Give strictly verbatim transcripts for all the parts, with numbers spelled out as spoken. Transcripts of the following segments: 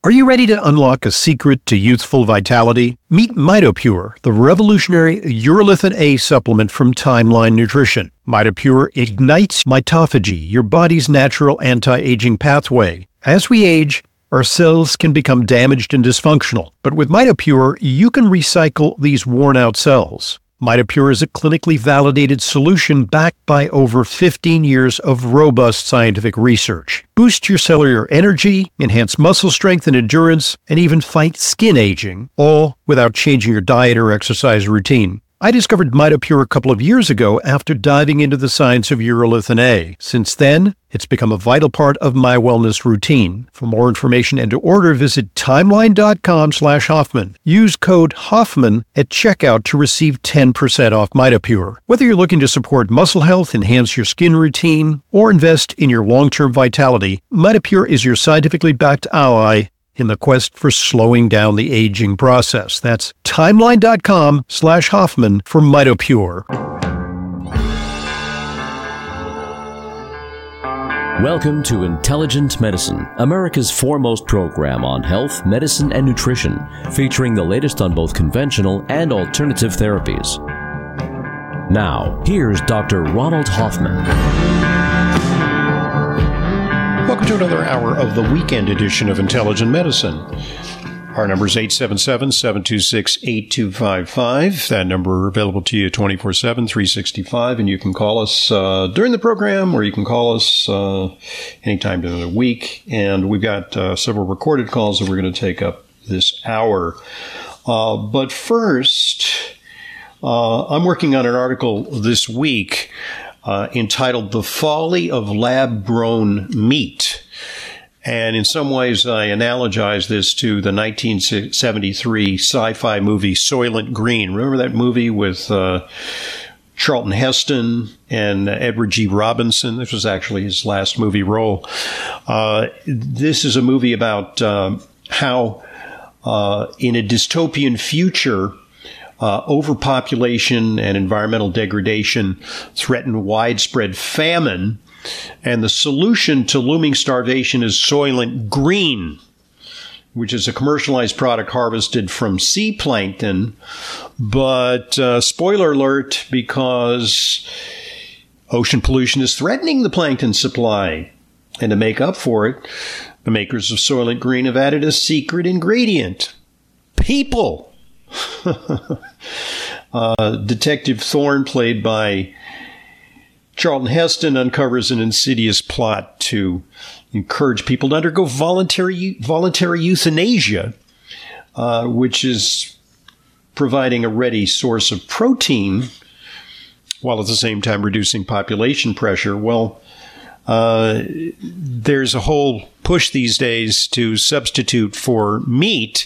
Are you ready to unlock a secret to youthful vitality? Meet MitoPure, the revolutionary urolithin A supplement from Timeline Nutrition. MitoPure ignites mitophagy, your body's natural anti-aging pathway. As we age, our cells can become damaged and dysfunctional, but with MitoPure, you can recycle these worn-out cells. MitoPure is a clinically validated solution backed by over fifteen years of robust scientific research. Boost your cellular energy, enhance muscle strength and endurance, and even fight skin aging, all without changing your diet or exercise routine. I discovered MitoPure a couple of years ago after diving into the science of urolithin A. Since then, it's become a vital part of my wellness routine. For more information and to order, visit timeline.com slash Hoffman. Use code Hoffman at checkout to receive ten percent off MitoPure. Whether you're looking to support muscle health, enhance your skin routine, or invest in your long-term vitality, MitoPure is your scientifically backed ally in the quest for slowing down the aging process. That's timeline.com slash Hoffman for MitoPure. Welcome to Intelligent Medicine, America's foremost program on health, medicine, and nutrition, featuring the latest on both conventional and alternative therapies. Now, here's Doctor Ronald Hoffman. Welcome to another hour of the weekend edition of Intelligent Medicine. Our number is eight seven seven, seven two six, eight two five five. That number available to you twenty-four seven, three sixty-five, and you can call us uh, during the program, or you can call us uh, anytime during the week. And we've got uh, several recorded calls that we're going to take up this hour. Uh, but first, uh, I'm working on an article this week Uh, entitled The Folly of Lab-Grown Meat. And in some ways, I analogize this to the nineteen seventy-three sci-fi movie Soylent Green. Remember that movie with uh, Charlton Heston and Edward G. Robinson? This was actually his last movie role. Uh, this is a movie about uh, how uh, in a dystopian future, Uh, overpopulation and environmental degradation threaten widespread famine, and the solution to looming starvation is Soylent Green, which is a commercialized product harvested from sea plankton. But uh, spoiler alert, because ocean pollution is threatening the plankton supply, and to make up for it, the makers of Soylent Green have added a secret ingredient: people. uh, Detective Thorne, played by Charlton Heston, uncovers an insidious plot to encourage people to undergo voluntary voluntary euthanasia, uh, which is providing a ready source of protein while at the same time reducing population pressure. Well, uh, there's a whole push these days to substitute for meat.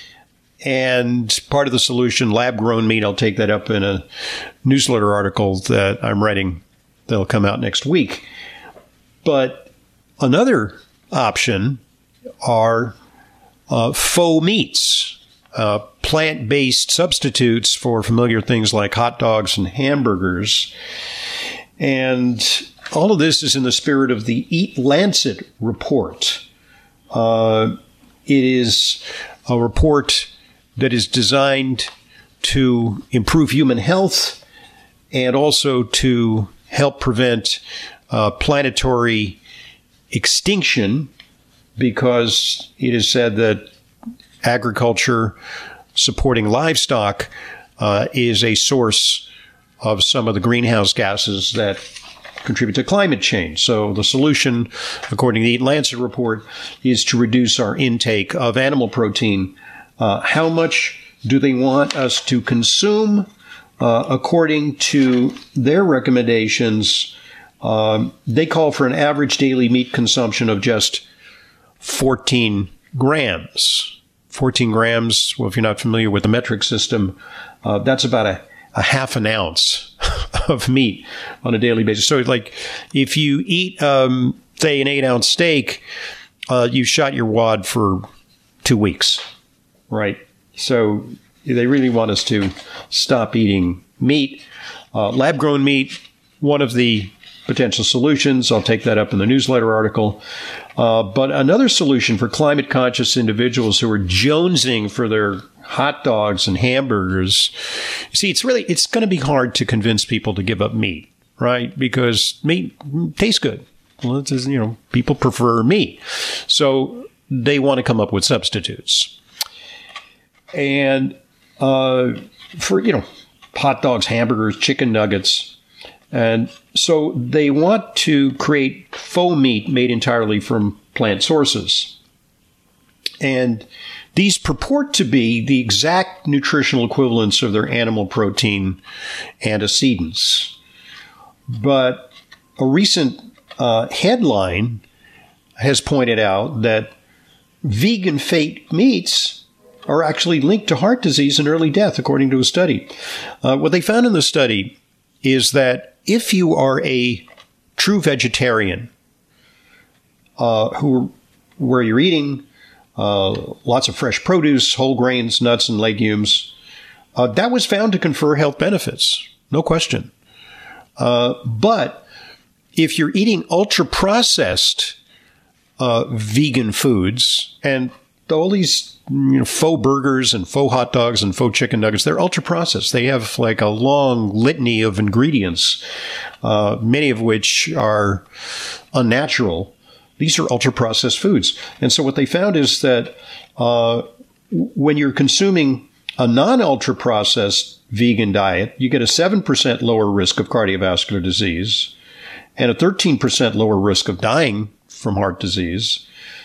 And part of the solution, lab-grown meat, I'll take that up in a newsletter article that I'm writing that'll come out next week. But another option are uh, faux meats, uh, plant-based substitutes for familiar things like hot dogs and hamburgers. And all of this is in the spirit of the Eat Lancet report. Uh, it is a report that is designed to improve human health and also to help prevent uh, planetary extinction, because it is said that agriculture supporting livestock uh, is a source of some of the greenhouse gases that contribute to climate change. So the solution, according to the Eat Lancet report, is to reduce our intake of animal protein. Uh, how much do they want us to consume? Uh, according to their recommendations, um, they call for an average daily meat consumption of just fourteen grams. fourteen grams, well, if you're not familiar with the metric system, uh, that's about a, a half an ounce of meat on a daily basis. So, like, if you eat, um, say, an eight-ounce steak, uh, you shot your wad for two weeks. Right. So they really want us to stop eating meat. Uh, lab-grown meat, one of the potential solutions. I'll take that up in the newsletter article. Uh, but another solution for climate conscious individuals who are jonesing for their hot dogs and hamburgers. See, it's really, it's going to be hard to convince people to give up meat, right? Because meat tastes good. Well, it's, you know, people prefer meat. So they want to come up with substitutes. And uh, for, you know, hot dogs, hamburgers, chicken nuggets. And so they want to create faux meat made entirely from plant sources. And these purport to be the exact nutritional equivalents of their animal protein antecedents. But a recent uh, headline has pointed out that vegan fake meats are actually linked to heart disease and early death, according to a study. Uh, what they found in the study is that if you are a true vegetarian, uh, who where you're eating uh, lots of fresh produce, whole grains, nuts, and legumes, uh, that was found to confer health benefits, no question. Uh, but if you're eating ultra-processed uh, vegan foods, and all these you know, faux burgers and faux hot dogs and faux chicken nuggets, they're ultra-processed. They have like a long litany of ingredients, uh, many of which are unnatural. These are ultra-processed foods. And so what they found is that uh, when you're consuming a non-ultra-processed vegan diet, you get a seven percent lower risk of cardiovascular disease and a thirteen percent lower risk of dying from heart disease.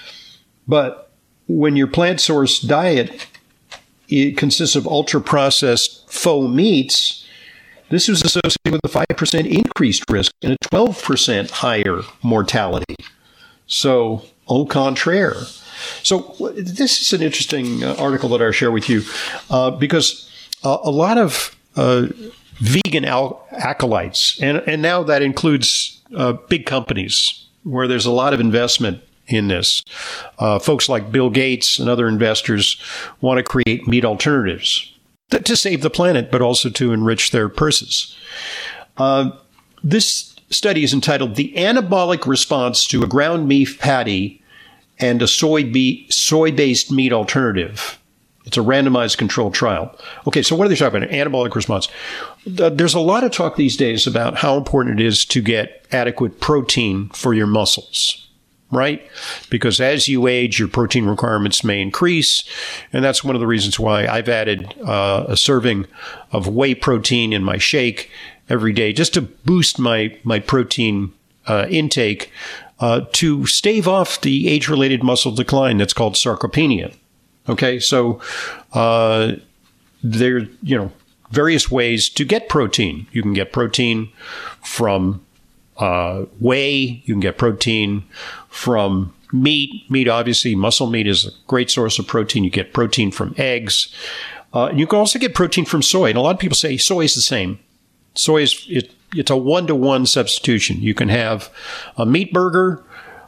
But when your plant source diet, it consists of ultra-processed faux meats, this was associated with a five percent increased risk and a twelve percent higher mortality. So, au contraire. So this is an interesting uh, article that I'll share with you uh, because uh, a lot of uh, vegan al- acolytes, and, and now that includes uh, big companies where there's a lot of investment in this. Uh, folks like Bill Gates and other investors want to create meat alternatives to, to save the planet, but also to enrich their purses. Uh, this study is entitled The Anabolic Response to a Ground Beef Patty and a soy be- soy-based meat alternative. It's a randomized controlled trial. Okay, so what are they talking about? An anabolic response. There's a lot of talk these days about how important it is to get adequate protein for your muscles, right? Because as you age, your protein requirements may increase. And that's one of the reasons why I've added uh, a serving of whey protein in my shake every day, just to boost my, my protein uh, intake uh, to stave off the age-related muscle decline that's called sarcopenia. Okay, so uh, there are, you know, various ways to get protein. You can get protein from uh, whey. You can get protein from meat. Meat, obviously, muscle meat is a great source of protein. You get protein from eggs. Uh, and you can also get protein from soy. And a lot of people say soy is the same. Soy is it, it's a one-to-one substitution. You can have a meat burger,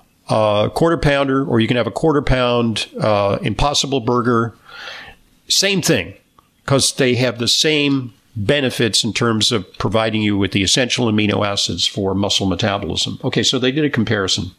a quarter pounder, or you can have a quarter pound uh, Impossible Burger. Same thing, because they have the same benefits in terms of providing you with the essential amino acids for muscle metabolism. Okay, so they did a comparison.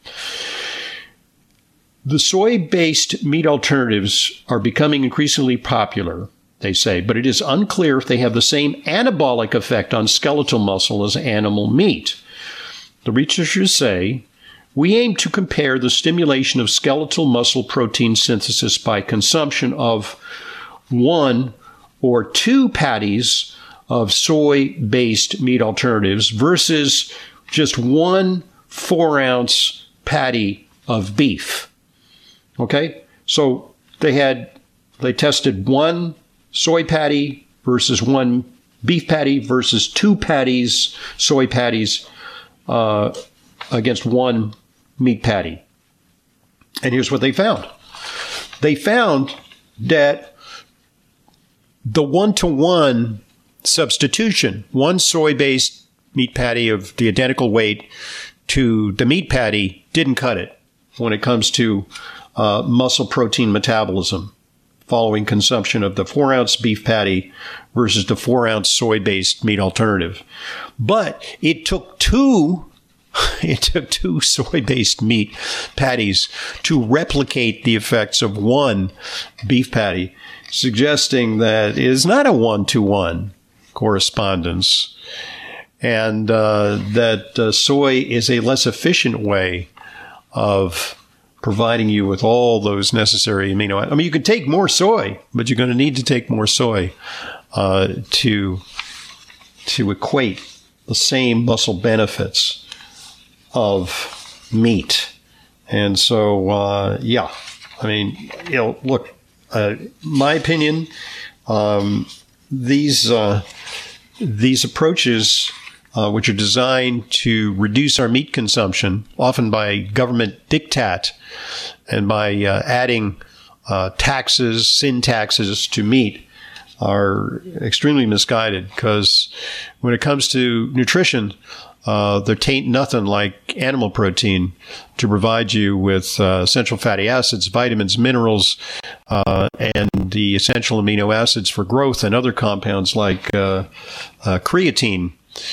The soy-based meat alternatives are becoming increasingly popular, they say, but it is unclear if they have the same anabolic effect on skeletal muscle as animal meat. The researchers say, we aim to compare the stimulation of skeletal muscle protein synthesis by consumption of one or two patties of soy-based meat alternatives versus just one four-ounce patty of beef. Okay? So they had, they tested one soy patty versus one beef patty versus two patties, soy patties, uh, against one meat patty. And here's what they found. They found that the one-to-one substitution, one soy-based meat patty of the identical weight to the meat patty, didn't cut it when it comes to uh, muscle protein metabolism following consumption of the four-ounce beef patty versus the four-ounce soy-based meat alternative. But it took two it took two soy-based meat patties to replicate the effects of one beef patty, suggesting that it is not a one-to-one correspondence, and uh, that uh, soy is a less efficient way of providing you with all those necessary amino acids. I mean, you can take more soy, but you're going to need to take more soy uh, to to equate the same muscle benefits of meat. And so, uh, yeah, I mean, you know, look, uh, my opinion, um, these uh, these approaches, uh, which are designed to reduce our meat consumption, often by government diktat and by uh, adding uh, taxes, sin taxes to meat, are extremely misguided, because when it comes to nutrition, uh, there tain't nothing like animal protein to provide you with uh, essential fatty acids, vitamins, minerals, uh, and the essential amino acids for growth, and other compounds like uh, uh, creatine,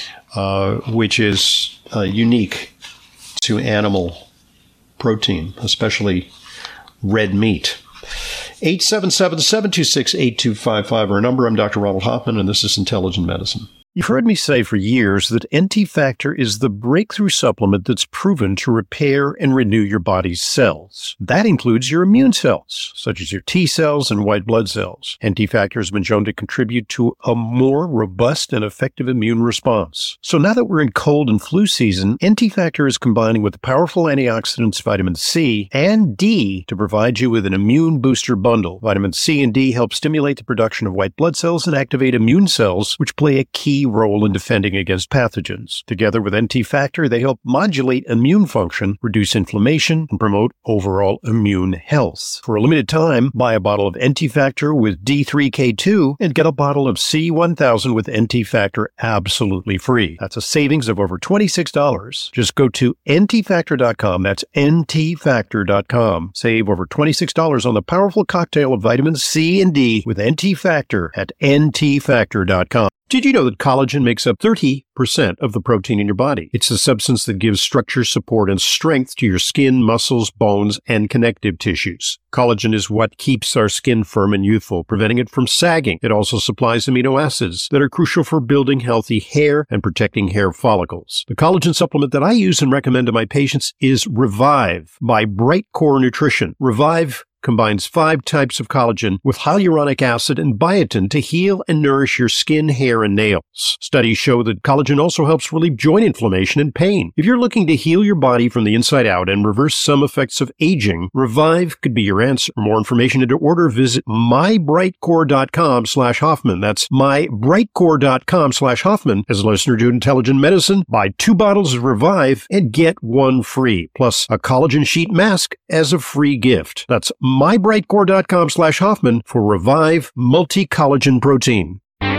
uh, which is uh, unique to animal protein, especially red meat. eight seven seven, seven two six, eight two five five, our number. I'm Doctor Ronald Hoffman, and this is Intelligent Medicine. You've heard me say for years that N T Factor is the breakthrough supplement that's proven to repair and renew your body's cells. That includes your immune cells, such as your T cells and white blood cells. N T Factor has been shown to contribute to a more robust and effective immune response. So now that we're in cold and flu season, N T Factor is combining with the powerful antioxidants vitamin C and D to provide you with an immune booster bundle. Vitamin C and D help stimulate the production of white blood cells and activate immune cells, which play a key role in defending against pathogens. Together with N T Factor, they help modulate immune function, reduce inflammation, and promote overall immune health. For a limited time, buy a bottle of N T Factor with D three K two and get a bottle of C one thousand with N T Factor absolutely free. That's a savings of over twenty-six dollars. Just go to N T factor dot com. That's N T factor dot com. Save over twenty-six dollars on the powerful cocktail of vitamins C and D with N T Factor at N T factor dot com. Did you know that collagen makes up thirty percent of the protein in your body? It's the substance that gives structure, support, and strength to your skin, muscles, bones, and connective tissues. Collagen is what keeps our skin firm and youthful, preventing it from sagging. It also supplies amino acids that are crucial for building healthy hair and protecting hair follicles. The collagen supplement that I use and recommend to my patients is Revive by Bright Core Nutrition. Revive combines five types of collagen with hyaluronic acid and biotin to heal and nourish your skin, hair, and nails. Studies show that collagen also helps relieve joint inflammation and pain. If you're looking to heal your body from the inside out and reverse some effects of aging, Revive could be your answer. For more information and to order, visit my bright core dot com slash Hoffman. That's my bright core dot com slash Hoffman. As a listener to Intelligent Medicine, buy two bottles of Revive and get one free, plus a collagen sheet mask as a free gift. That's my bright core dot com slash Hoffman for Revive Multi-Collagen Protein.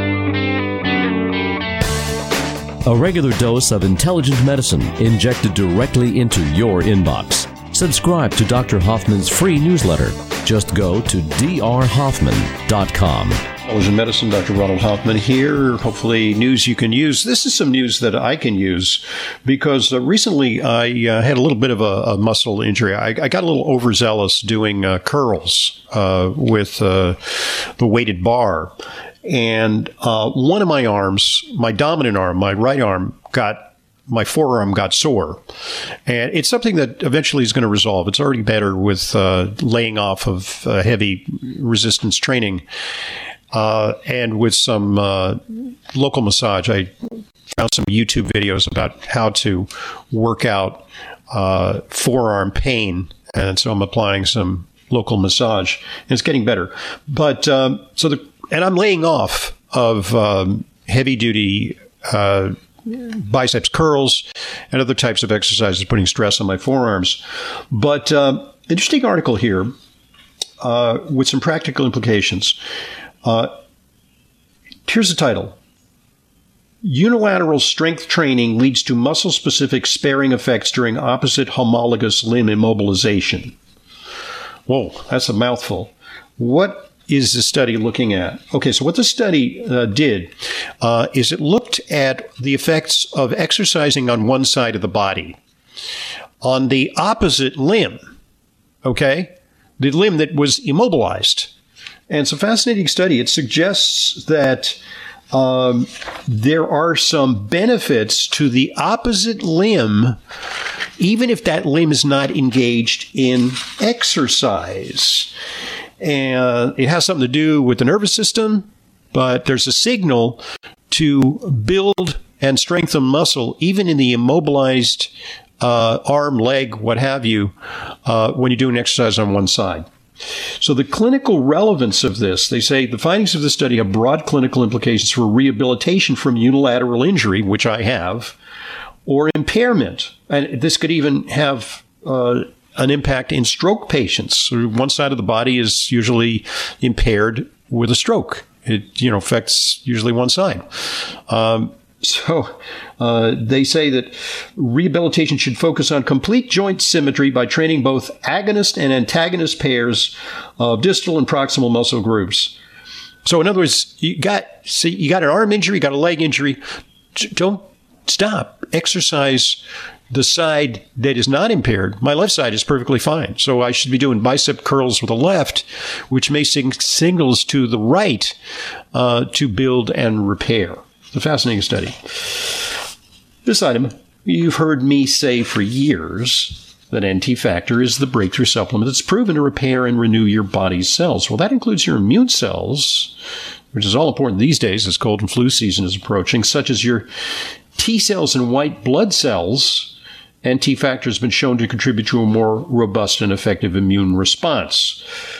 A regular dose of intelligent medicine injected directly into your inbox. Subscribe to Doctor Hoffman's free newsletter. Just go to d r hoffman dot com. Intelligent Medicine, Doctor Ronald Hoffman here. Hopefully news you can use. This is some news that I can use because uh, recently I uh, had a little bit of a, a muscle injury. I, I got a little overzealous doing uh, curls uh, with uh, the weighted bar. And uh, one of my arms, my dominant arm, my right arm, got my forearm got sore. And it's something that eventually is going to resolve. It's already better with uh, laying off of uh, heavy resistance training. Uh, and with some uh, local massage, I found some YouTube videos about how to work out uh, forearm pain. And so I'm applying some local massage, and it's getting better. But um, so the, and I'm laying off of um, heavy duty uh, biceps curls and other types of exercises, putting stress on my forearms. But uh, interesting article here uh, with some practical implications. Uh, here's the title. Unilateral strength training leads to muscle-specific sparing effects during opposite homologous limb immobilization. Whoa, that's a mouthful. What is the study looking at? Okay, so what the study uh, did uh, is it looked at the effects of exercising on one side of the body. On the opposite limb, okay, the limb that was immobilized. And it's a fascinating study. It suggests that um, there are some benefits to the opposite limb, even if that limb is not engaged in exercise. And it has something to do with the nervous system, but there's a signal to build and strengthen muscle, even in the immobilized uh, arm, leg, what have you, uh, when you're doing exercise on one side. So the clinical relevance of this, they say the findings of this study have broad clinical implications for rehabilitation from unilateral injury, which I have, or impairment. And this could even have uh, an impact in stroke patients. One side of the body is usually impaired with a stroke. It, you know, affects usually one side. Um, so uh, they say that rehabilitation should focus on complete joint symmetry by training both agonist and antagonist pairs of distal and proximal muscle groups. So in other words, you got see, you got an arm injury, you got a leg injury. Don't stop. Exercise the side that is not impaired. My left side is perfectly fine. So I should be doing bicep curls with the left, which may sing signals to the right uh, to build and repair. It's a fascinating study. This item, you've heard me say for years that N T Factor is the breakthrough supplement that's proven to repair and renew your body's cells. Well, that includes your immune cells, which is all important these days as cold and flu season is approaching, such as your T cells and white blood cells. N T Factor has been shown to contribute to a more robust and effective immune response.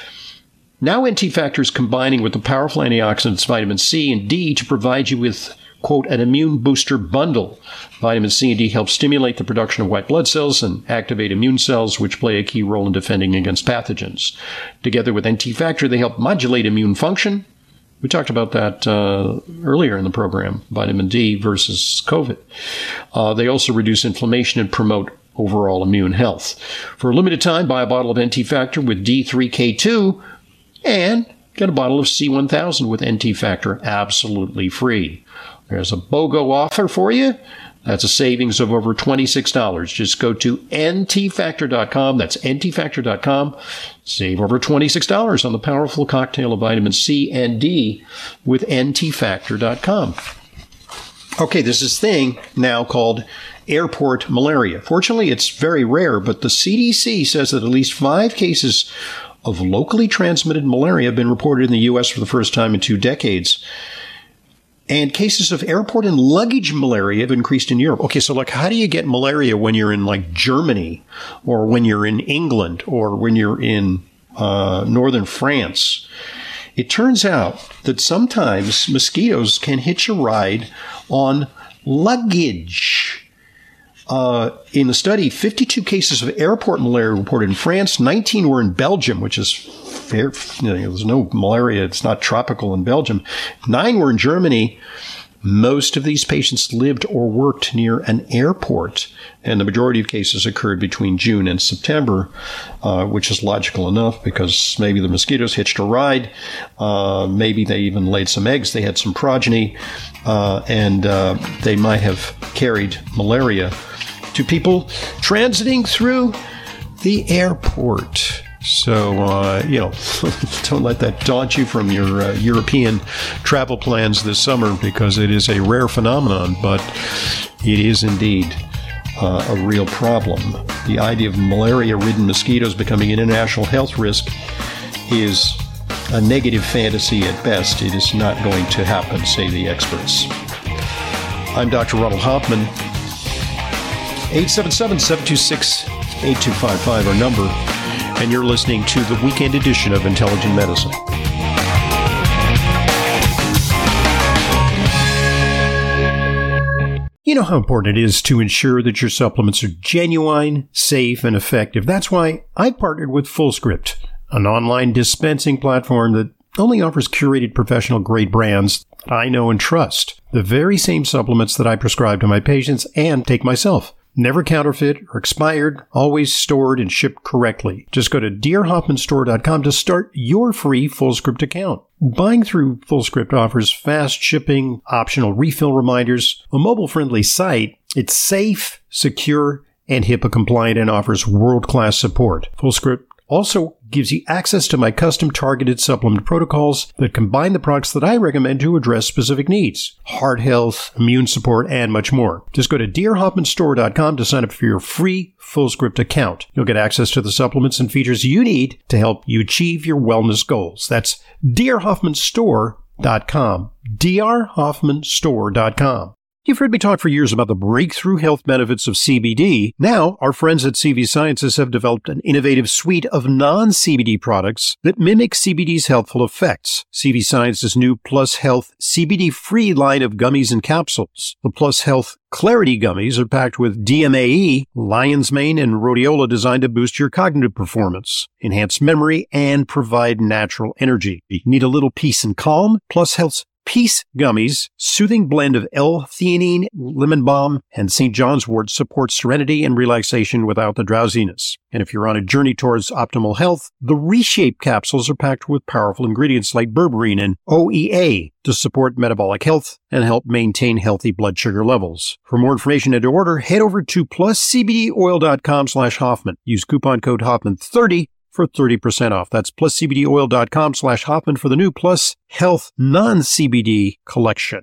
Now N T Factor is combining with the powerful antioxidants vitamin C and D to provide you with, quote, an immune booster bundle. Vitamin C and D help stimulate the production of white blood cells and activate immune cells, which play a key role in defending against pathogens. Together with N T Factor, they help modulate immune function. We talked about that uh, earlier in the program, vitamin D versus COVID. Uh, they also reduce inflammation and promote overall immune health. For a limited time, buy a bottle of N T Factor with D three K two and get a bottle of C one thousand with N T Factor absolutely free. There's a BOGO offer for you. That's a savings of over twenty-six dollars. Just go to N T factor dot com. That's N T factor dot com. Save over twenty-six dollars on the powerful cocktail of vitamin C and D with N T factor dot com. Okay, there's this thing now called airport malaria. Fortunately, it's very rare, but the C D C says that at least five cases of locally transmitted malaria have been reported in the U S for the first time in two decades. And cases of airport and luggage malaria have increased in Europe. Okay, so like how do you get malaria when you're in like Germany or when you're in England or when you're in uh, northern France? It turns out that sometimes mosquitoes can hitch a ride on luggage. Uh, in the study, fifty-two cases of airport malaria reported in France. nineteen were in Belgium, which is fair. You know, there's no malaria. It's not tropical in Belgium. Nine were in Germany. Most of these patients lived or worked near an airport, and the majority of cases occurred between June and September, uh, which is logical enough because maybe the mosquitoes hitched a ride. Uh, maybe they even laid some eggs. They had some progeny, uh, and uh, they might have carried malaria to people transiting through the airport. So, uh, you know, don't let that daunt you from your uh, European travel plans this summer because it is a rare phenomenon, but it is indeed uh, a real problem. The idea of malaria-ridden mosquitoes becoming an international health risk is a negative fantasy at best. It is not going to happen, say the experts. I'm Doctor Ronald Hoffman. eight seven seven, seven two six, eight two five five, our number, and you're listening to the weekend edition of Intelligent Medicine. You know how important it is to ensure that your supplements are genuine, safe, and effective. That's why I partnered with Fullscript, an online dispensing platform that only offers curated professional-grade brands that I know and trust. The very same supplements that I prescribe to my patients and take myself. Never counterfeit or expired, always stored and shipped correctly. Just go to dear hoffman store dot com to start your free FullScript account. Buying through FullScript offers fast shipping, optional refill reminders, a mobile-friendly site. It's safe, secure, and HIPAA compliant and offers world-class support. FullScript also gives you access to my custom targeted supplement protocols that combine the products that I recommend to address specific needs. Heart health, immune support, and much more. Just go to dear hoffman store dot com to sign up for your free FullScript account. You'll get access to the supplements and features you need to help you achieve your wellness goals. That's dear hoffman store dot com. dear hoffman store dot com. You've heard me talk for years about the breakthrough health benefits of C B D. Now, our friends at C V Sciences have developed an innovative suite of non-C B D products that mimic C B D's healthful effects. C V Sciences' new Plus Health C B D-free line of gummies and capsules. The Plus Health Clarity gummies are packed with D M A E, lion's mane, and rhodiola designed to boost your cognitive performance, enhance memory, and provide natural energy. You need a little peace and calm? Plus Health's Peace Gummies, soothing blend of L-theanine, lemon balm, and Saint John's wort supports serenity and relaxation without the drowsiness. And if you're on a journey towards optimal health, the Reshape capsules are packed with powerful ingredients like berberine and O E A to support metabolic health and help maintain healthy blood sugar levels. For more information and to order, head over to plus c b d oil dot com slash Hoffman. Use coupon code Hoffman thirty for thirty percent off. That's plus c b d oil dot com slash Hoffman for the new Plus Health non-C B D collection.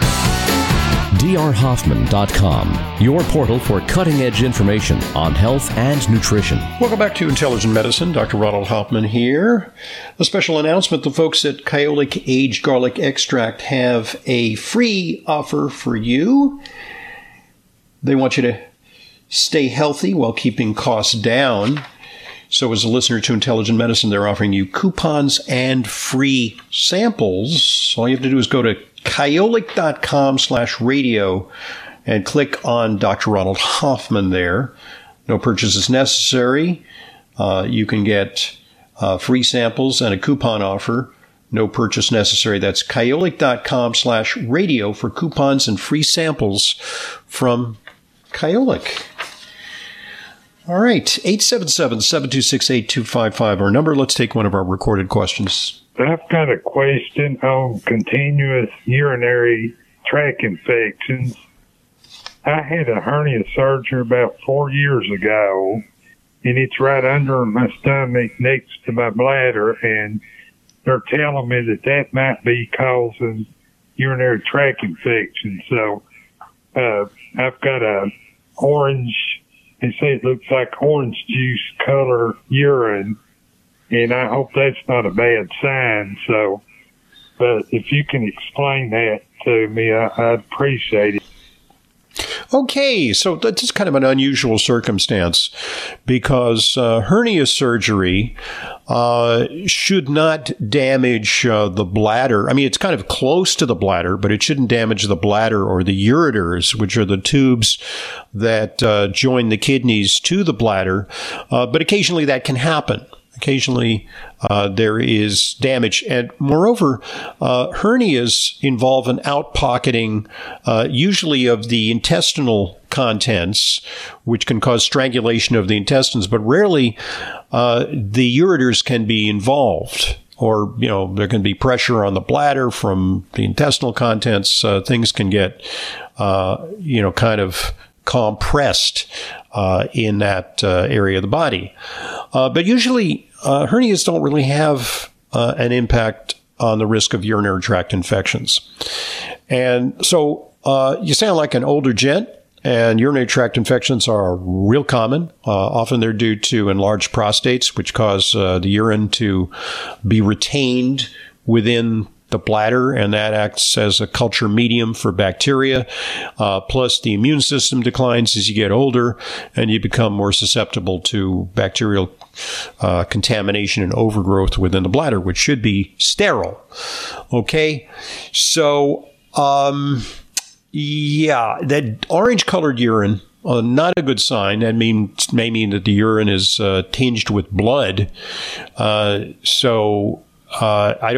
d r hoffman dot com, your portal for cutting-edge information on health and nutrition. Welcome back to Intelligent Medicine. Doctor Ronald Hoffman here. A special announcement. The folks at Kyolic Aged Garlic Extract have a free offer for you. They want you to stay healthy while keeping costs down. So as a listener to Intelligent Medicine, they're offering you coupons and free samples. All you have to do is go to kyolic dot com slash radio and click on Doctor Ronald Hoffman there. No purchase is necessary. Uh, you can get uh, free samples and a coupon offer. No purchase necessary. That's kyolic dot com slash radio for coupons and free samples from Kyolic. All right, eight seven seven, seven two six, eight two five five, our number. Let's take one of our recorded questions. I've got a question on continuous urinary tract infections. I had a hernia surgery about four years ago, and it's right under my stomach next to my bladder, and they're telling me that that might be causing urinary tract infection. So uh, I've got a orange... They say it looks like orange juice color urine, and I hope that's not a bad sign. So, but if you can explain that to me, I, I'd appreciate it. Okay, so that's kind of an unusual circumstance because uh, hernia surgery uh, should not damage uh, the bladder. I mean, it's kind of close to the bladder, but it shouldn't damage the bladder or the ureters, which are the tubes that uh, join the kidneys to the bladder. Uh, but occasionally that can happen. Occasionally, uh, there is damage. And moreover, uh, hernias involve an outpocketing, uh, usually of the intestinal contents, which can cause strangulation of the intestines, but rarely uh, the ureters can be involved. Or, you know, there can be pressure on the bladder from the intestinal contents. Uh, things can get, uh, you know, kind of compressed uh, in that uh, area of the body. Uh, but usually uh, hernias don't really have uh, an impact on the risk of urinary tract infections. And so uh, you sound like an older gent, and urinary tract infections are real common. Uh, often they're due to enlarged prostates, which cause uh, the urine to be retained within the bladder, and that acts as a culture medium for bacteria. Uh, plus, the immune system declines as you get older, and you become more susceptible to bacterial uh, contamination and overgrowth within the bladder, which should be sterile. Okay, so um, yeah, that orange-colored urine. Uh, not a good sign. That means may mean that the urine is uh, tinged with blood. Uh, so uh, I don't.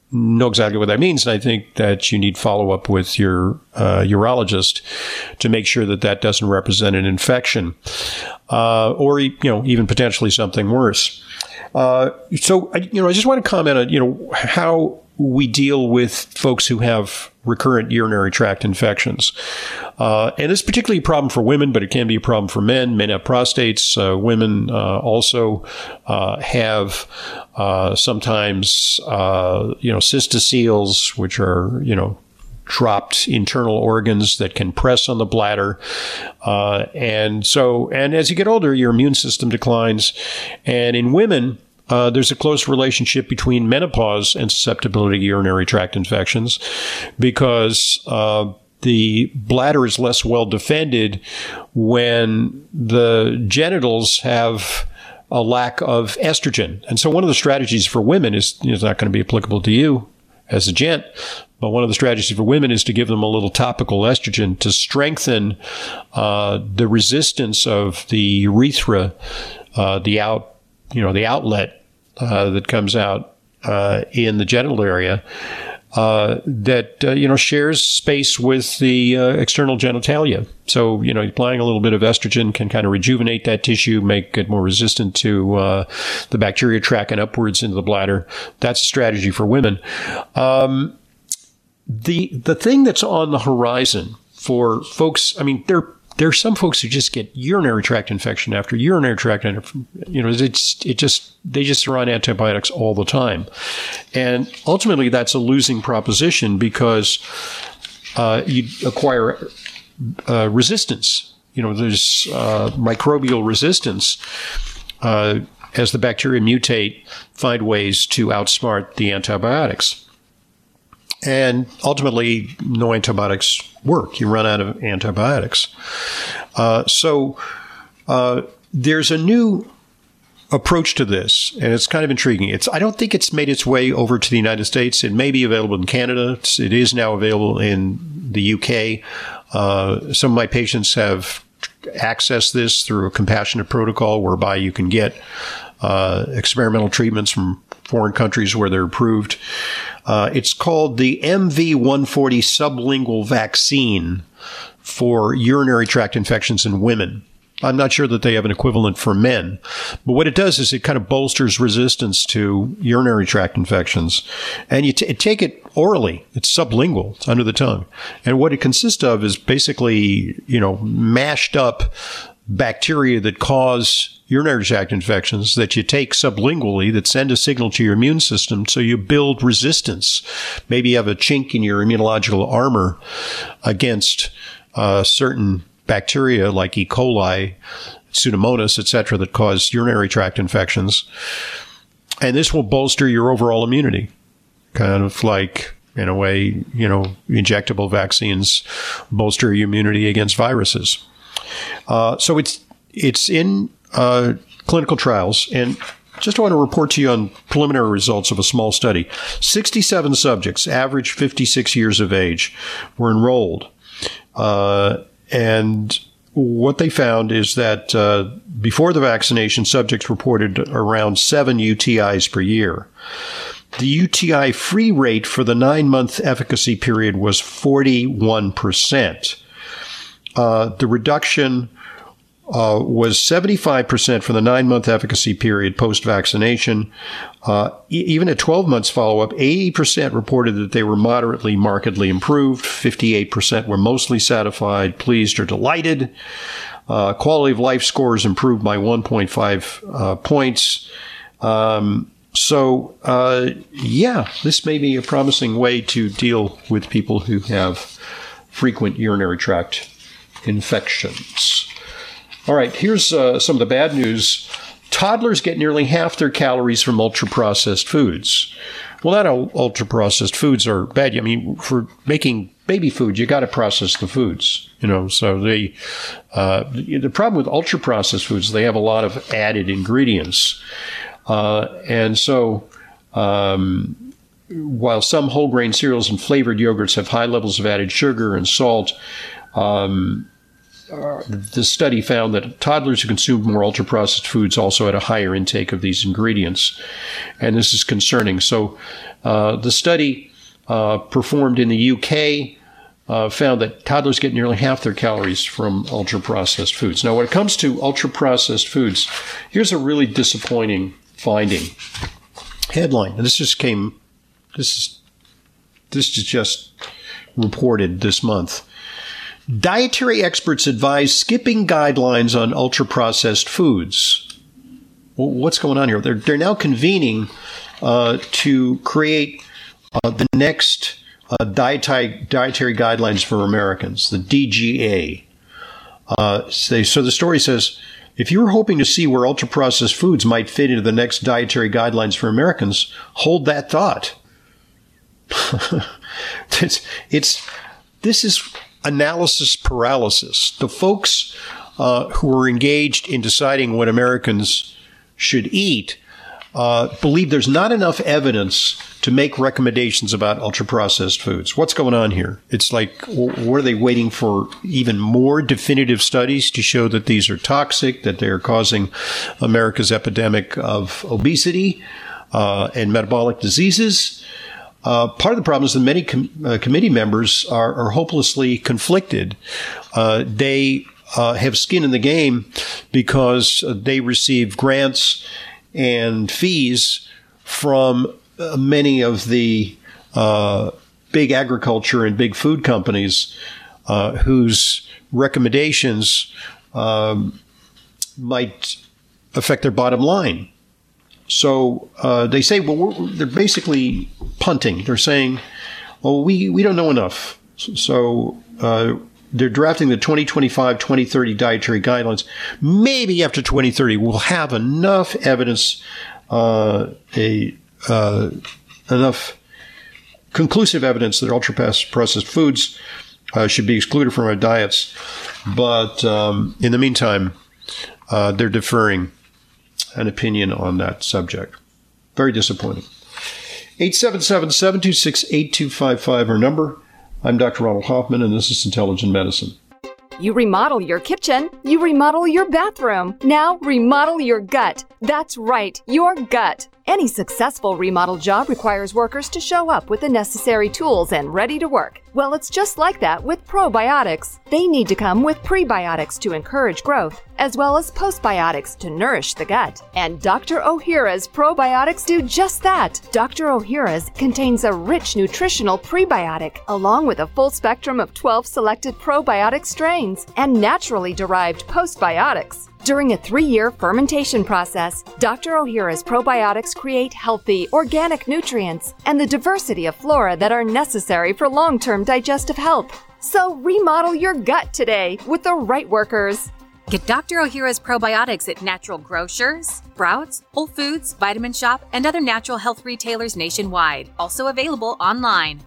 know exactly what that means. And I think that you need follow-up with your uh, urologist to make sure that that doesn't represent an infection uh, or, you know, even potentially something worse. Uh, so, I, you know, I just want to comment on, you know, how we deal with folks who have recurrent urinary tract infections. Uh, and it's particularly a problem for women, but it can be a problem for men. Men have prostates. Uh, women uh, also uh, have uh, sometimes, uh, you know, cystoceles, which are, you know, dropped internal organs that can press on the bladder. Uh, and so, and as you get older, your immune system declines. And in women, Uh, there's a close relationship between menopause and susceptibility to urinary tract infections because uh, the bladder is less well defended when the genitals have a lack of estrogen. And so one of the strategies for women is, is not going to be applicable to you as a gent, but one of the strategies for women is to give them a little topical estrogen to strengthen uh, the resistance of the urethra, uh, the out, you know, the outlet Uh, that comes out uh, in the genital area uh, that, uh, you know, shares space with the uh, external genitalia. So, you know, applying a little bit of estrogen can kind of rejuvenate that tissue, make it more resistant to uh, the bacteria tracking upwards into the bladder. That's a strategy for women. Um, the the thing that's on the horizon for folks, I mean, there There are some folks who just get urinary tract infection after urinary tract, you know, it's, it just, they just are on antibiotics all the time. And ultimately that's a losing proposition because uh, you acquire uh, resistance. You know, there's uh, microbial resistance uh, as the bacteria mutate, find ways to outsmart the antibiotics. And ultimately, no antibiotics work. You run out of antibiotics. Uh, so uh, there's a new approach to this, and it's kind of intriguing. It's I don't think it's made its way over to the United States. It may be available in Canada. It's, it is now available in the U K. Uh, some of my patients have accessed this through a compassionate protocol whereby you can get uh, experimental treatments from foreign countries where they're approved. Uh, it's called the M V one forty sublingual vaccine for urinary tract infections in women. I'm not sure that they have an equivalent for men. But what it does is it kind of bolsters resistance to urinary tract infections. And you t- take it orally. It's sublingual. It's under the tongue. And what it consists of is basically, you know, mashed up bacteria that cause urinary tract infections that you take sublingually that send a signal to your immune system so you build resistance. Maybe you have a chink in your immunological armor against uh, certain bacteria like E. coli, Pseudomonas, et cetera, that cause urinary tract infections. And this will bolster your overall immunity, kind of like, in a way, you know, injectable vaccines bolster your immunity against viruses. Uh, so it's it's in uh, clinical trials, and just want to report to you on preliminary results of a small study. sixty-seven subjects, average fifty-six years of age, were enrolled. Uh, and what they found is that uh, before the vaccination, subjects reported around seven U T Is per year. The U T I-free rate for the nine-month efficacy period was forty-one percent. Uh, the reduction uh, was seventy-five percent for the nine-month efficacy period post-vaccination. Uh, e- even at twelve months follow-up, eighty percent reported that they were moderately, markedly improved. fifty-eight percent were mostly satisfied, pleased, or delighted. Uh, quality of life scores improved by one point five uh, points. Um, so, uh, yeah, this may be a promising way to deal with people who have frequent urinary tract infections. All right, here's uh, some of the bad news. Toddlers get nearly half their calories from ultra-processed foods. Well, not all ultra-processed foods are bad. I mean, for making baby food, you got to process the foods, you know. So they, uh, the problem with ultra-processed foods, they have a lot of added ingredients. Uh, and so um, while some whole grain cereals and flavored yogurts have high levels of added sugar and salt, um, uh, the study found that toddlers who consumed more ultra-processed foods also had a higher intake of these ingredients. And this is concerning. So uh, the study uh, performed in the U K uh, found that toddlers get nearly half their calories from ultra-processed foods. Now, when it comes to ultra-processed foods, here's a really disappointing finding. Headline, and this just came, this is, this is just reported this month. Dietary experts advise skipping guidelines on ultra-processed foods. Well, what's going on here? They're, they're now convening uh, to create uh, the next uh, dietary, dietary guidelines for Americans, the D G A. Uh, so, so the story says, if you were hoping to see where ultra-processed foods might fit into the next dietary guidelines for Americans, hold that thought. it's, it's, this is analysis paralysis. The folks uh, who are engaged in deciding what Americans should eat uh, believe there's not enough evidence to make recommendations about ultra-processed foods. What's going on here? It's like, what are they waiting for? Even more definitive studies to show that these are toxic, that they're causing America's epidemic of obesity uh, and metabolic diseases? Uh, part of the problem is that many com- uh, committee members are, are hopelessly conflicted. Uh, they uh, have skin in the game because they receive grants and fees from uh, many of the uh, big agriculture and big food companies uh, whose recommendations um, might affect their bottom line. So uh, they say, well, we're, they're basically punting. They're saying, well, we, we don't know enough. So uh, they're drafting the twenty twenty-five twenty thirty dietary guidelines. Maybe after twenty thirty, we'll have enough evidence, uh, a uh, enough conclusive evidence that ultra-processed foods uh, should be excluded from our diets. But um, in the meantime, uh, they're deferring an opinion on that subject. Very disappointing. eight seven seven, seven two six, eight two five five, our number. I'm Doctor Ronald Hoffman, and this is Intelligent Medicine. You remodel your kitchen, you remodel your bathroom. Now remodel your gut. That's right, your gut. Any successful remodel job requires workers to show up with the necessary tools and ready to work. Well, it's just like that with probiotics. They need to come with prebiotics to encourage growth, as well as postbiotics to nourish the gut. And Doctor Ohhira's probiotics do just that. Doctor Ohhira's contains a rich nutritional prebiotic, along with a full spectrum of twelve selected probiotic strains and naturally derived postbiotics. During a three-year fermentation process, Doctor Ohhira's probiotics create healthy, organic nutrients and the diversity of flora that are necessary for long-term digestive health. So remodel your gut today with the right workers. Get Doctor Ohhira's probiotics at natural grocers, Sprouts, Whole Foods, Vitamin Shop, and other natural health retailers nationwide. Also available online.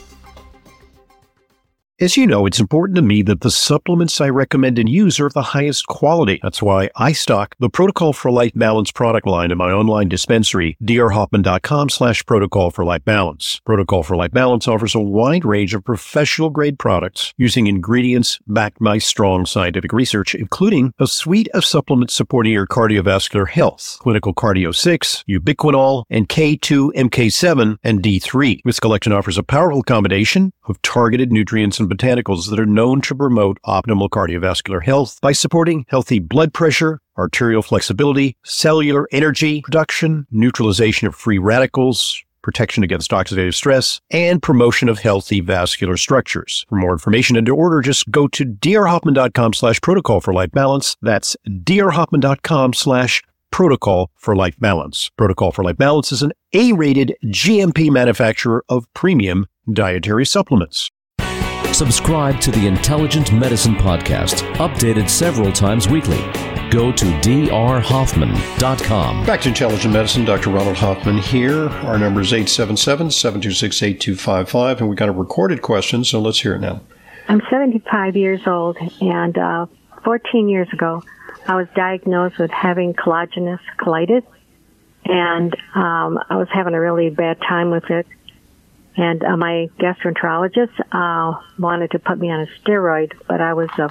As you know, it's important to me that the supplements I recommend and use are of the highest quality. That's why I stock the Protocol for Life Balance product line in my online dispensary, drhoffman.com slash protocol for life balance. Protocol for Life Balance offers a wide range of professional-grade products using ingredients backed by strong scientific research, including a suite of supplements supporting your cardiovascular health, Clinical Cardio six, Ubiquinol, and K two, M K seven, and D three. This collection offers a powerful combination of targeted nutrients and botanicals that are known to promote optimal cardiovascular health by supporting healthy blood pressure, arterial flexibility, cellular energy production, neutralization of free radicals, protection against oxidative stress, and promotion of healthy vascular structures. For more information and to order, just go to drhoffman.com slash protocol for life balance. That's drhoffman.com slash protocol for life balance. Protocol for Life Balance is an A-rated G M P manufacturer of premium dietary supplements. Subscribe to the Intelligent Medicine Podcast, updated several times weekly. Go to d r hoffman dot com. Back to Intelligent Medicine, Doctor Ronald Hoffman here. Our number is eight seven seven, seven two six, eight two five five, and we got a recorded question, so let's hear it now. I'm seventy-five years old, and uh, fourteen years ago, I was diagnosed with having collagenous colitis, and um, I was having a really bad time with it. And uh, my gastroenterologist uh, wanted to put me on a steroid, but I was uh,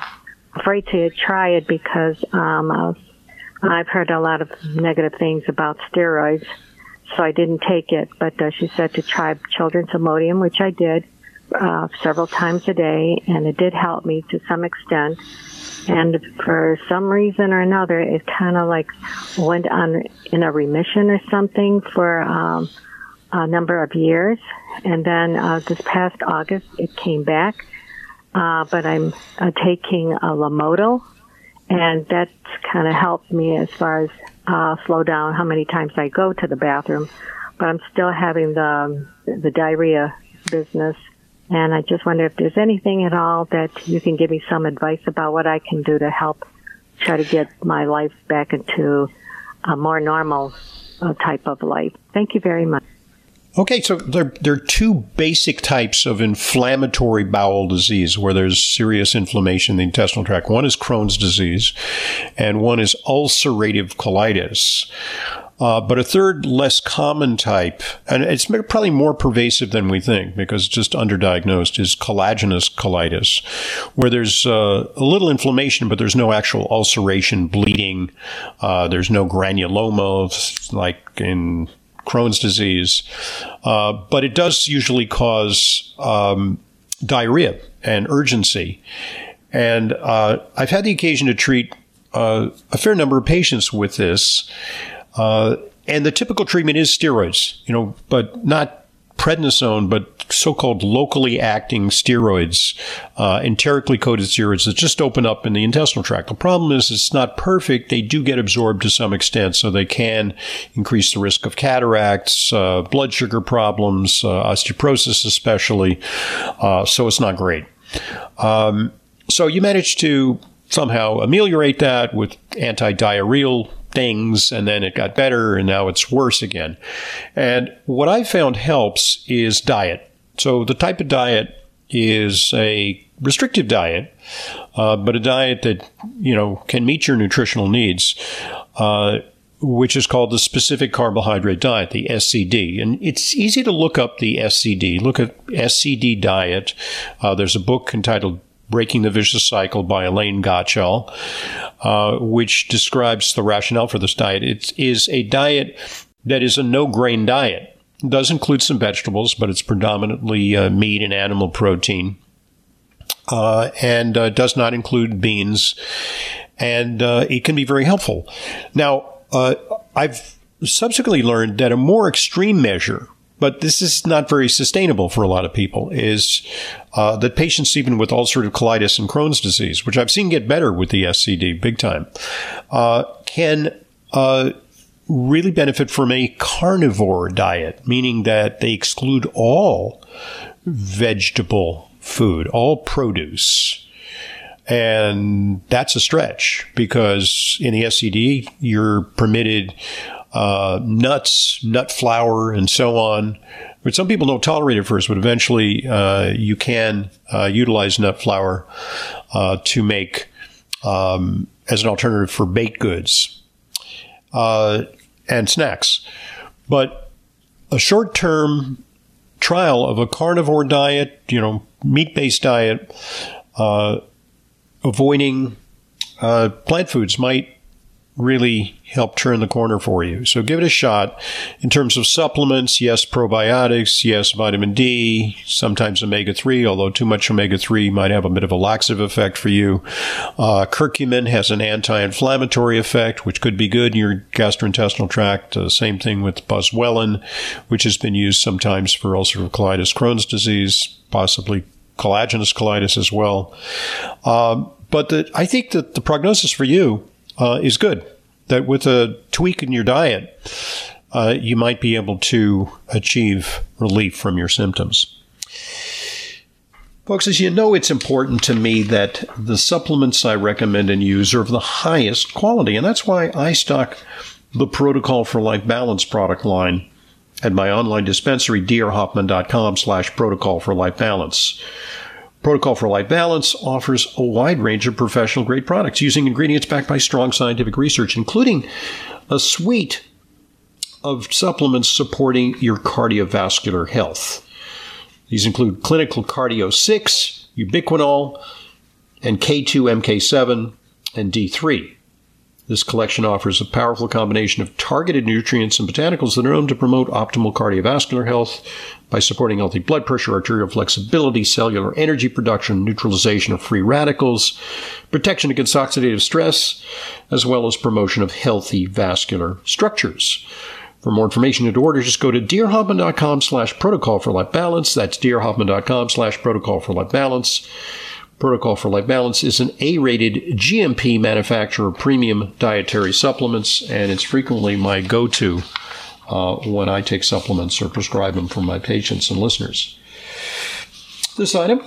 afraid to try it because um, I was, I've heard a lot of negative things about steroids, so I didn't take it. But uh, she said to try children's Imodium, which I did uh, several times a day, and it did help me to some extent. And for some reason or another, it kind of like went on in a remission or something for um, a number of years. And then uh, this past August, it came back. Uh, but I'm uh, taking a Lomotil, and that's kind of helped me as far as uh, slow down how many times I go to the bathroom. But I'm still having the the diarrhea business, and I just wonder if there's anything at all that you can give me some advice about what I can do to help try to get my life back into a more normal uh, type of life. Thank you very much. Okay, so there, there are two basic types of inflammatory bowel disease where there's serious inflammation in the intestinal tract. One is Crohn's disease, and one is ulcerative colitis. Uh, but a third, less common type, and it's probably more pervasive than we think because it's just underdiagnosed, is collagenous colitis, where there's uh, a little inflammation, but there's no actual ulceration, bleeding. Uh, there's no granuloma like in Crohn's disease, uh, but it does usually cause um, diarrhea and urgency. And uh, I've had the occasion to treat uh, a fair number of patients with this, uh, and the typical treatment is steroids, you know, but not prednisone, but so-called locally acting steroids, uh, enterically coated steroids that just open up in the intestinal tract. The problem is it's not perfect. They do get absorbed to some extent, so they can increase the risk of cataracts, uh, blood sugar problems, uh, osteoporosis especially. Uh, so it's not great. Um, so you manage to somehow ameliorate that with anti-diarrheal things, and then it got better, and now it's worse again. And what I found helps is diet. So the type of diet is a restrictive diet, uh, but a diet that, you know, can meet your nutritional needs, uh, which is called the specific carbohydrate diet, the S C D. And it's easy to look up the S C D. Look at S C D diet. Uh, there's a book entitled Breaking the Vicious Cycle by Elaine Gottschall, uh, which describes the rationale for this diet. It is a diet that is a no-grain diet. It does include some vegetables, but it's predominantly uh, meat and animal protein, uh, and uh, does not include beans, and uh, it can be very helpful. Now, uh, I've subsequently learned that a more extreme measure, but this is not very sustainable for a lot of people, is uh, that patients even with ulcerative colitis and Crohn's disease, which I've seen get better with the S C D big time, uh, can uh, really benefit from a carnivore diet, meaning that they exclude all vegetable food, all produce. And that's a stretch because in the S C D, you're permitted Uh, nuts, nut flour, and so on. But some people don't tolerate it first, but eventually uh, you can uh, utilize nut flour uh, to make um, as an alternative for baked goods uh, and snacks. But a short-term trial of a carnivore diet, you know, meat-based diet, uh, avoiding uh, plant foods might really help turn the corner for you. So give it a shot. In terms of supplements, yes, probiotics, yes, vitamin D, sometimes omega three, although too much omega three might have a bit of a laxative effect for you. Uh, curcumin has an anti-inflammatory effect, which could be good in your gastrointestinal tract. Uh, same thing with boswellia, which has been used sometimes for ulcerative colitis, Crohn's disease, possibly collagenous colitis as well. Um, but the, I think that the prognosis for you Uh, is good, that with a tweak in your diet, uh, you might be able to achieve relief from your symptoms. Folks, as you know, it's important to me that the supplements I recommend and use are of the highest quality, and that's why I stock the Protocol for Life Balance product line at my online dispensary, d r hoffman dot com slash protocol for life balance. Protocol for Life Balance offers a wide range of professional-grade products using ingredients backed by strong scientific research, including a suite of supplements supporting your cardiovascular health. These include Clinical Cardio six, Ubiquinol, and K two M K seven, and D three. This collection offers a powerful combination of targeted nutrients and botanicals that are known to promote optimal cardiovascular health by supporting healthy blood pressure, arterial flexibility, cellular energy production, neutralization of free radicals, protection against oxidative stress, as well as promotion of healthy vascular structures. For more information and to order, just go to deerhoffman.com slash protocol for life balance. That's deerhoffman.com slash protocol for life balance. Protocol for Life Balance is an A-rated G M P manufacturer of premium dietary supplements, and it's frequently my go-to uh, when I take supplements or prescribe them for my patients and listeners. This item: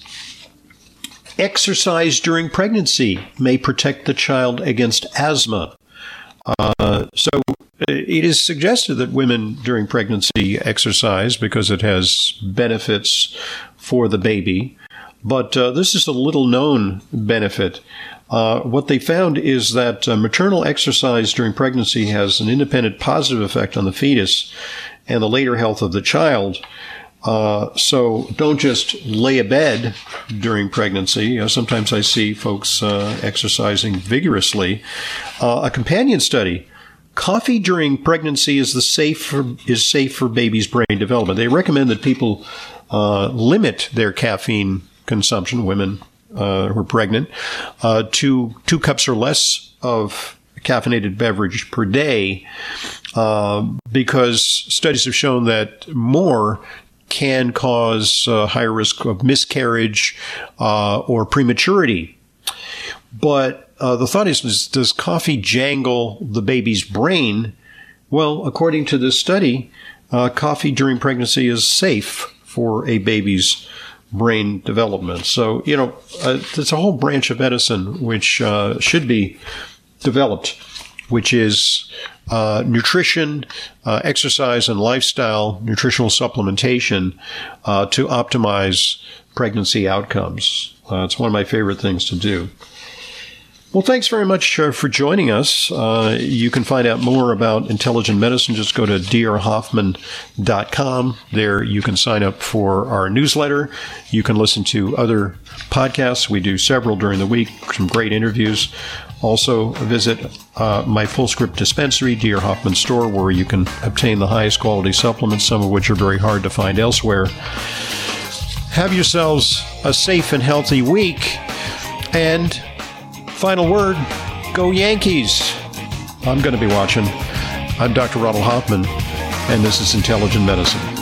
exercise during pregnancy may protect the child against asthma. Uh, so it is suggested that women during pregnancy exercise because it has benefits for the baby. But uh, this is a little-known benefit. Uh, what they found is that uh, maternal exercise during pregnancy has an independent positive effect on the fetus and the later health of the child. Uh, so don't just lay abed during pregnancy. Uh, sometimes I see folks uh, exercising vigorously. Uh, a companion study: coffee during pregnancy is the safe for, is safe for baby's brain development. They recommend that people uh, limit their caffeine consumption, women uh, who are pregnant, uh, to two cups or less of caffeinated beverage per day, uh, because studies have shown that more can cause uh, higher risk of miscarriage uh, or prematurity. But uh, the thought is, is, does coffee jangle the baby's brain? Well, according to this study, uh, coffee during pregnancy is safe for a baby's brain development. So, you know, uh, there's a whole branch of medicine which uh, should be developed, which is uh, nutrition, uh, exercise, and lifestyle, nutritional supplementation uh, to optimize pregnancy outcomes. Uh, it's one of my favorite things to do. Well, thanks very much uh, for joining us. Uh, you can find out more about intelligent medicine. Just go to deer hoffman dot com. There you can sign up for our newsletter. You can listen to other podcasts. We do several during the week, some great interviews. Also visit uh, my Fullscript dispensary, Deer Hoffman Store, where you can obtain the highest quality supplements, some of which are very hard to find elsewhere. Have yourselves a safe and healthy week. And final word, go Yankees. I'm going to be watching. I'm Doctor Ronald Hoffman, and this is Intelligent Medicine.